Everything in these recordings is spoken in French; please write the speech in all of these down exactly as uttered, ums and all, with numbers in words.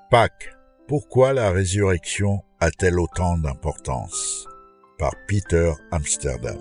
Pâques. Pourquoi la résurrection a-t-elle autant d'importance? Par Peter Amsterdam.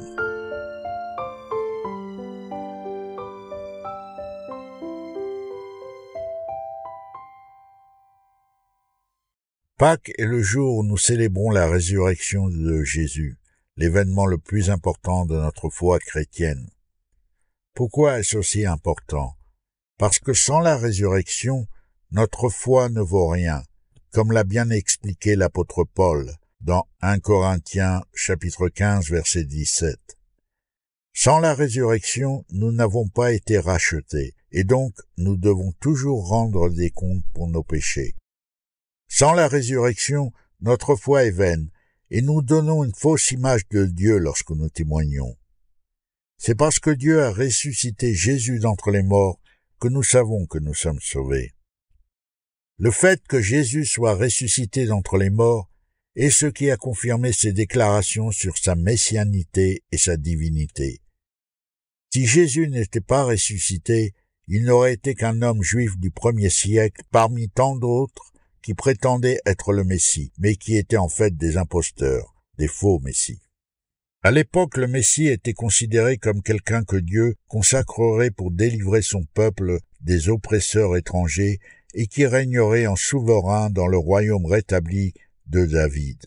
Pâques est le jour où nous célébrons la résurrection de Jésus, l'événement le plus important de notre foi chrétienne. Pourquoi est-ce aussi important? Parce que sans la résurrection, notre foi ne vaut rien, comme l'a bien expliqué l'apôtre Paul dans un Corinthiens chapitre quinze verset dix-sept. Sans la résurrection, nous n'avons pas été rachetés, et donc nous devons toujours rendre des comptes pour nos péchés. Sans la résurrection, notre foi est vaine, et nous donnons une fausse image de Dieu lorsque nous témoignons. C'est parce que Dieu a ressuscité Jésus d'entre les morts que nous savons que nous sommes sauvés. Le fait que Jésus soit ressuscité d'entre les morts est ce qui a confirmé ses déclarations sur sa messianité et sa divinité. Si Jésus n'était pas ressuscité, il n'aurait été qu'un homme juif du premier siècle parmi tant d'autres qui prétendaient être le Messie, mais qui étaient en fait des imposteurs, des faux Messies. À l'époque, le Messie était considéré comme quelqu'un que Dieu consacrerait pour délivrer son peuple des oppresseurs étrangers et qui régnerait en souverain dans le royaume rétabli de David.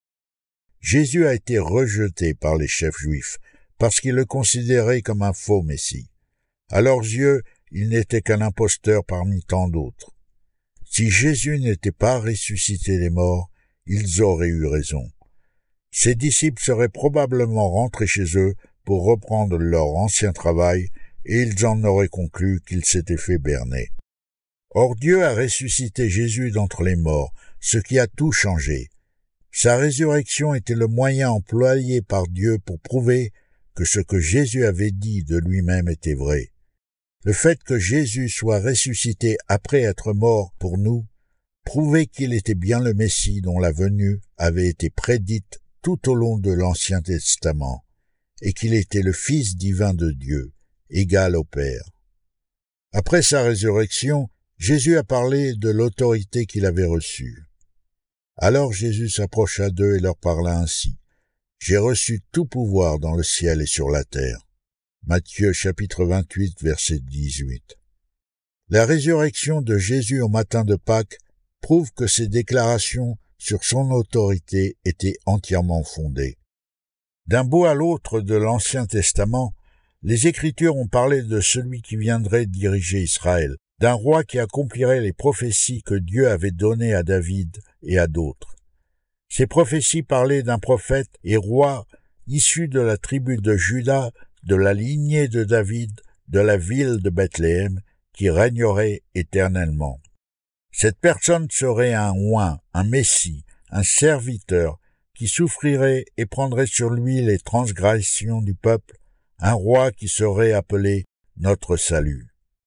Jésus a été rejeté par les chefs juifs parce qu'ils le considéraient comme un faux Messie. À leurs yeux, il n'était qu'un imposteur parmi tant d'autres. Si Jésus n'était pas ressuscité des morts, ils auraient eu raison. Ses disciples seraient probablement rentrés chez eux pour reprendre leur ancien travail et ils en auraient conclu qu'ils s'étaient fait berner. Or Dieu a ressuscité Jésus d'entre les morts, ce qui a tout changé. Sa résurrection était le moyen employé par Dieu pour prouver que ce que Jésus avait dit de lui-même était vrai. Le fait que Jésus soit ressuscité après être mort pour nous prouvait qu'il était bien le Messie dont la venue avait été prédite tout au long de l'Ancien Testament, et qu'il était le Fils divin de Dieu, égal au Père. Après sa résurrection, Jésus a parlé de l'autorité qu'il avait reçue. Alors Jésus s'approcha d'eux et leur parla ainsi. « J'ai reçu tout pouvoir dans le ciel et sur la terre. » Matthieu chapitre vingt-huit verset dix-huit. La résurrection de Jésus au matin de Pâques prouve que ses déclarations sur son autorité étaient entièrement fondées. D'un bout à l'autre de l'Ancien Testament, les Écritures ont parlé de celui qui viendrait diriger Israël, d'un roi qui accomplirait les prophéties que Dieu avait données à David et à d'autres. Ces prophéties parlaient d'un prophète et roi issu de la tribu de Juda, de la lignée de David, de la ville de Bethléem, qui régnerait éternellement. Cette personne serait un oint, un messie, un serviteur, qui souffrirait et prendrait sur lui les transgressions du peuple, un roi qui serait appelé notre salut.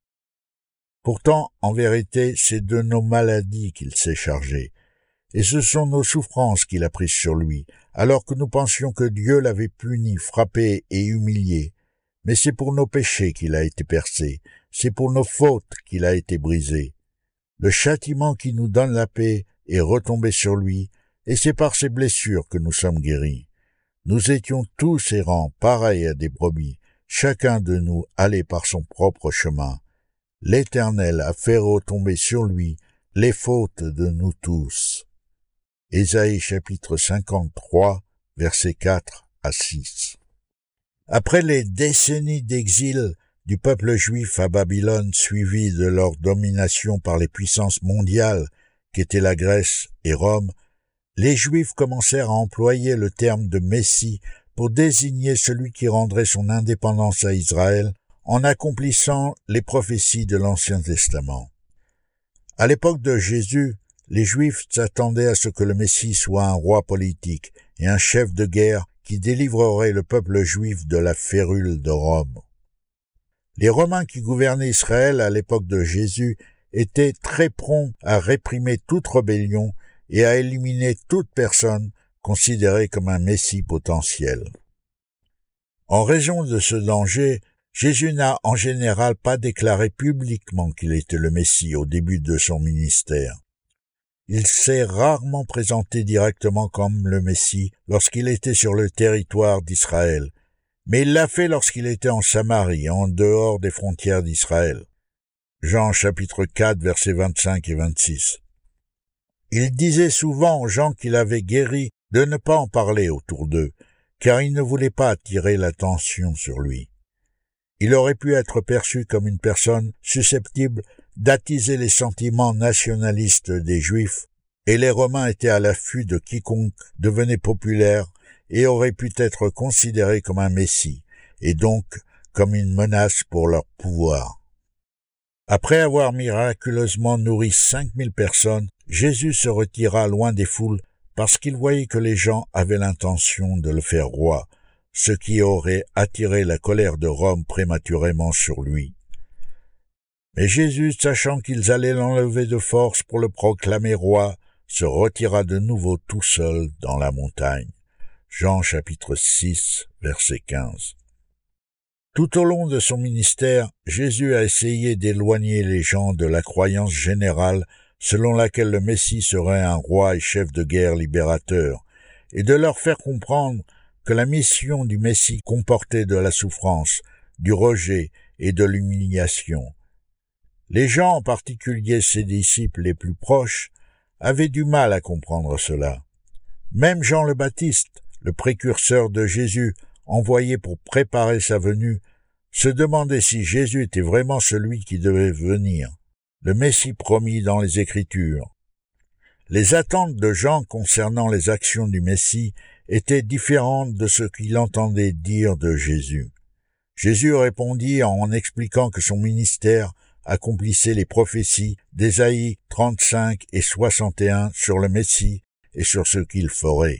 Pourtant, en vérité, c'est de nos maladies qu'il s'est chargé, et ce sont nos souffrances qu'il a prises sur lui, alors que nous pensions que Dieu l'avait puni, frappé et humilié. Mais c'est pour nos péchés qu'il a été percé, c'est pour nos fautes qu'il a été brisé. Le châtiment qui nous donne la paix est retombé sur lui, et c'est par ses blessures que nous sommes guéris. Nous étions tous errants, pareils à des brebis, chacun de nous allait par son propre chemin. L'Éternel a fait retomber sur lui les fautes de nous tous. Ésaïe chapitre cinquante-trois, versets quatre à six. Après les décennies d'exil du peuple juif à Babylone, suivi de leur domination par les puissances mondiales qu'étaient la Grèce et Rome, les Juifs commencèrent à employer le terme de Messie pour désigner celui qui rendrait son indépendance à Israël en accomplissant les prophéties de l'Ancien Testament. À l'époque de Jésus, les Juifs s'attendaient à ce que le Messie soit un roi politique et un chef de guerre qui délivrerait le peuple juif de la férule de Rome. Les Romains qui gouvernaient Israël à l'époque de Jésus étaient très prompts à réprimer toute rébellion et à éliminer toute personne considérée comme un Messie potentiel. En raison de ce danger, Jésus n'a en général pas déclaré publiquement qu'il était le Messie au début de son ministère. Il s'est rarement présenté directement comme le Messie lorsqu'il était sur le territoire d'Israël, mais il l'a fait lorsqu'il était en Samarie, en dehors des frontières d'Israël. Jean chapitre quatre, versets vingt-cinq et vingt-six. Il disait souvent aux gens qu'il avait guéris de ne pas en parler autour d'eux, car il ne voulait pas attirer l'attention sur lui. Il aurait pu être perçu comme une personne susceptible d'attiser les sentiments nationalistes des Juifs, et les Romains étaient à l'affût de quiconque devenait populaire et aurait pu être considéré comme un messie, et donc comme une menace pour leur pouvoir. Après avoir miraculeusement nourri cinq mille personnes, Jésus se retira loin des foules parce qu'il voyait que les gens avaient l'intention de le faire roi, ce qui aurait attiré la colère de Rome prématurément sur lui. Mais Jésus, sachant qu'ils allaient l'enlever de force pour le proclamer roi, se retira de nouveau tout seul dans la montagne. Jean chapitre six, verset quinze. Tout au long de son ministère, Jésus a essayé d'éloigner les gens de la croyance générale selon laquelle le Messie serait un roi et chef de guerre libérateur, et de leur faire comprendre que la mission du Messie comportait de la souffrance, du rejet et de l'humiliation. Les gens, en particulier ses disciples les plus proches, avaient du mal à comprendre cela. Même Jean le Baptiste, le précurseur de Jésus, envoyé pour préparer sa venue, se demandait si Jésus était vraiment celui qui devait venir, le Messie promis dans les Écritures. Les attentes de Jean concernant les actions du Messie étaient différentes de ce qu'il entendait dire de Jésus. Jésus répondit en expliquant que son ministère accomplissait les prophéties d'Ésaïe trente-cinq et soixante et un sur le Messie et sur ce qu'il ferait.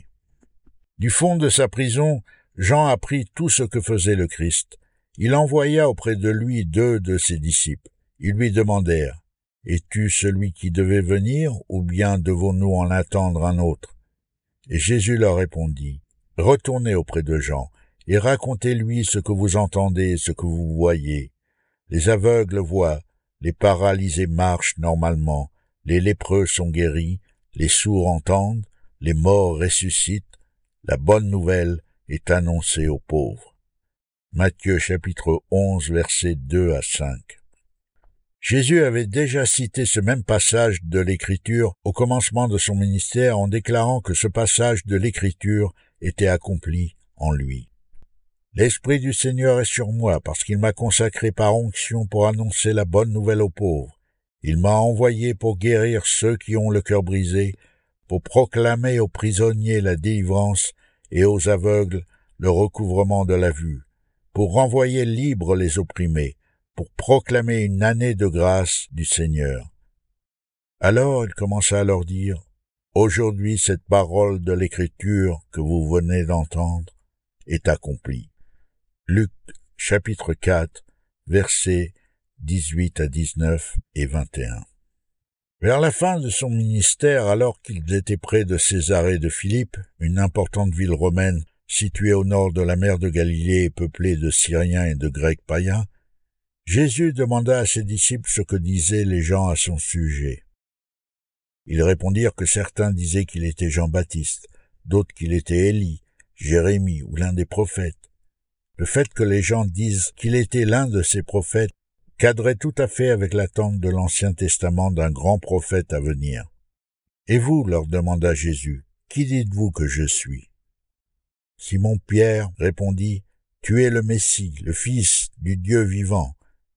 Du fond de sa prison, Jean apprit tout ce que faisait le Christ. Il envoya auprès de lui deux de ses disciples. Ils lui demandèrent « Es-tu celui qui devait venir, ou bien devons-nous en attendre un autre ?» Et Jésus leur répondit « Retournez auprès de Jean, et racontez-lui ce que vous entendez et ce que vous voyez. Les aveugles voient, les paralysés marchent normalement, les lépreux sont guéris, les sourds entendent, les morts ressuscitent, la bonne nouvelle est annoncée aux pauvres. » Matthieu chapitre onze, versets deux à cinq. Jésus avait déjà cité ce même passage de l'Écriture au commencement de son ministère en déclarant que ce passage de l'Écriture était accompli en lui. « L'Esprit du Seigneur est sur moi, parce qu'il m'a consacré par onction pour annoncer la bonne nouvelle aux pauvres. Il m'a envoyé pour guérir ceux qui ont le cœur brisé, pour proclamer aux prisonniers la délivrance et aux aveugles le recouvrement de la vue, pour renvoyer libres les opprimés, pour proclamer une année de grâce du Seigneur. » Alors il commença à leur dire, « Aujourd'hui cette parole de l'Écriture que vous venez d'entendre est accomplie. » Luc chapitre quatre, versets dix-huit à dix-neuf et vingt et un. Vers la fin de son ministère, alors qu'ils étaient près de Césarée de Philippe, une importante ville romaine située au nord de la mer de Galilée et peuplée de Syriens et de Grecs païens, Jésus demanda à ses disciples ce que disaient les gens à son sujet. Ils répondirent que certains disaient qu'il était Jean-Baptiste, d'autres qu'il était Élie, Jérémie ou l'un des prophètes. Le fait que les gens disent qu'il était l'un de ces prophètes cadrait tout à fait avec l'attente de l'Ancien Testament d'un grand prophète à venir. « Et vous, leur demanda Jésus, qui dites-vous que je suis ?» Simon-Pierre répondit, « Tu es le Messie, le Fils du Dieu vivant. »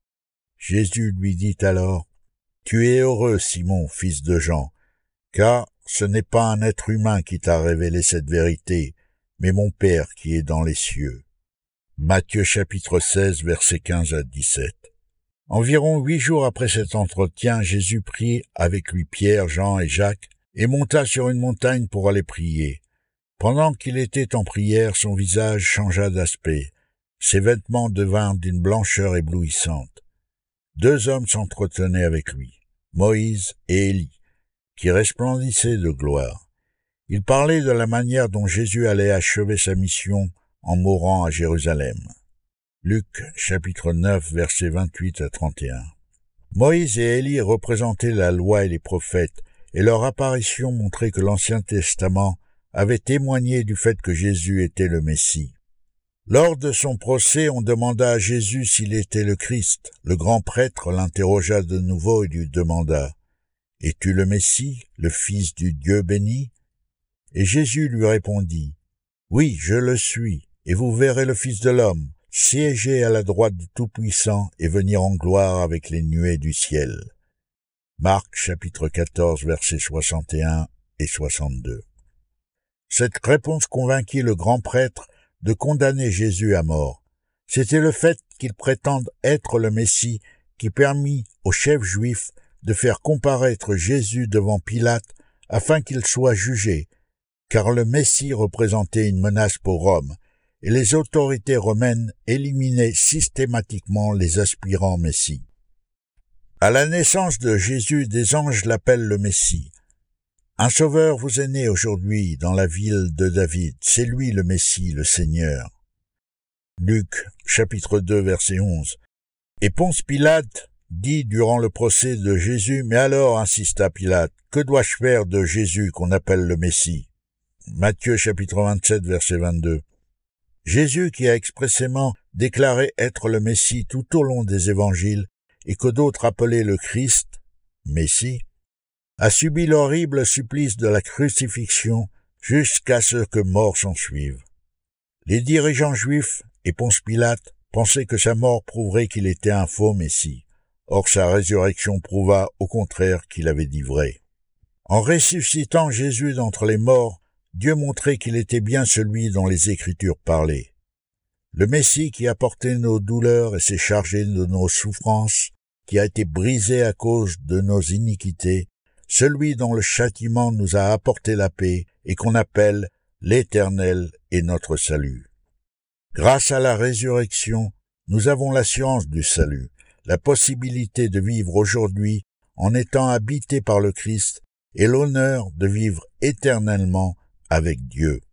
Jésus lui dit alors, « Tu es heureux, Simon, fils de Jean, car ce n'est pas un être humain qui t'a révélé cette vérité, mais mon Père qui est dans les cieux. » Matthieu chapitre seize, versets quinze à dix-sept. Environ huit jours après cet entretien, Jésus prit avec lui Pierre, Jean et Jacques, et monta sur une montagne pour aller prier. Pendant qu'il était en prière, son visage changea d'aspect. Ses vêtements devinrent d'une blancheur éblouissante. Deux hommes s'entretenaient avec lui, Moïse et Élie, qui resplendissaient de gloire. Ils parlaient de la manière dont Jésus allait achever sa mission en mourant à Jérusalem. Luc chapitre neuf, versets vingt-huit à trente et un. Moïse et Élie représentaient la loi et les prophètes, et leur apparition montrait que l'Ancien Testament avait témoigné du fait que Jésus était le Messie. Lors de son procès, on demanda à Jésus s'il était le Christ. Le grand prêtre l'interrogea de nouveau et lui demanda « Es-tu le Messie, le Fils du Dieu béni ?» Et Jésus lui répondit « Oui, je le suis, et vous verrez le Fils de l'homme siéger à la droite du Tout-Puissant et venir en gloire avec les nuées du ciel. » Marc chapitre quatorze versets soixante et un et soixante-deux. Cette réponse convainquit le grand prêtre de condamner Jésus à mort. C'était le fait qu'il prétende être le Messie qui permit aux chefs juifs de faire comparaître Jésus devant Pilate afin qu'il soit jugé, car le Messie représentait une menace pour Rome, et les autorités romaines éliminaient systématiquement les aspirants Messie. À la naissance de Jésus, des anges l'appellent le Messie. Un sauveur vous est né aujourd'hui dans la ville de David, c'est lui le Messie, le Seigneur. Luc, chapitre deux, verset onze. Et Ponce Pilate dit durant le procès de Jésus, mais alors, insista Pilate, que dois-je faire de Jésus qu'on appelle le Messie? Matthieu, chapitre vingt-sept, verset vingt-deux. Jésus, qui a expressément déclaré être le Messie tout au long des évangiles, et que d'autres appelaient le Christ, Messie, a subi l'horrible supplice de la crucifixion jusqu'à ce que mort s'en suive. Les dirigeants juifs et Ponce Pilate pensaient que sa mort prouverait qu'il était un faux Messie. Or sa résurrection prouva au contraire qu'il avait dit vrai. En ressuscitant Jésus d'entre les morts, Dieu montrait qu'il était bien celui dont les Écritures parlaient. Le Messie qui a porté nos douleurs et s'est chargé de nos souffrances, qui a été brisé à cause de nos iniquités, celui dont le châtiment nous a apporté la paix et qu'on appelle l'Éternel et notre salut. Grâce à la résurrection, nous avons l'assurance du salut, la possibilité de vivre aujourd'hui en étant habités par le Christ et l'honneur de vivre éternellement avec Dieu.